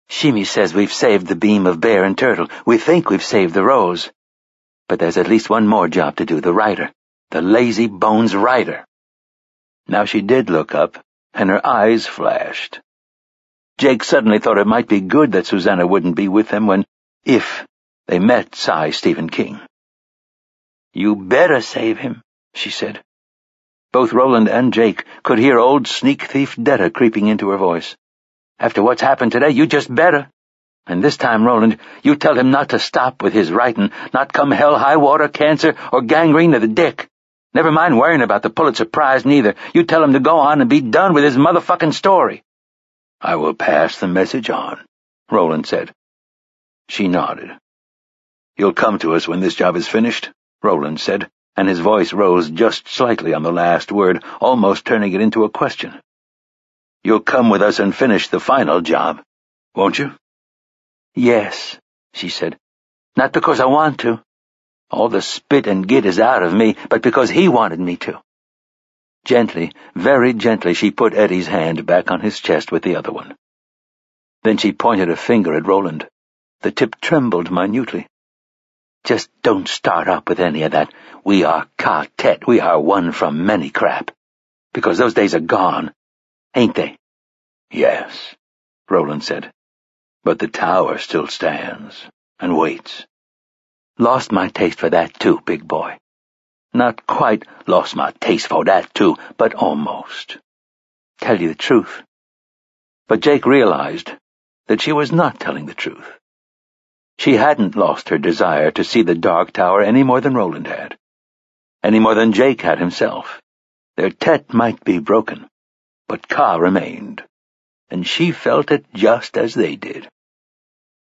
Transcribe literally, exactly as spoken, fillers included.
Shimi says we've saved the beam of Bear and Turtle. We think we've saved the Rose. But there's at least one more job to do, the rider. The lazy bones rider. Now she did look up, and her eyes flashed. Jake suddenly thought it might be good that Susanna wouldn't be with them when, if, they met Cy Stephen King. "You better save him," she said. Both Roland and Jake could hear old sneak thief Detta creeping into her voice. "After what's happened today, you just better. And this time, Roland, you tell him not to stop with his writing, not come hell, high water, cancer, or gangrene to the dick. Never mind worrying about the Pulitzer Prize, neither. You tell him to go on and be done with his motherfucking story." "I will pass the message on," Roland said. She nodded. "You'll come to us when this job is finished," Roland said, and his voice rose just slightly on the last word, almost turning it into a question. "You'll come with us and finish the final job, won't you?" "Yes," she said. "Not because I want to. All the spit and git is out of me, but because he wanted me to." Gently, very gently, she put Eddie's hand back on his chest with the other one. Then she pointed a finger at Roland. The tip trembled minutely. "Just don't start up with any of that 'we are quartet, we are one from many' crap. Because those days are gone, ain't they?" "Yes," Roland said. "But the tower still stands and waits." "Lost my taste for that too, big boy. Not quite lost my taste for that too, but almost. Tell you the truth." But Jake realized that she was not telling the truth. She hadn't lost her desire to see the Dark Tower any more than Roland had, any more than Jake had himself. Their tet might be broken, but Ka remained, and she felt it just as they did.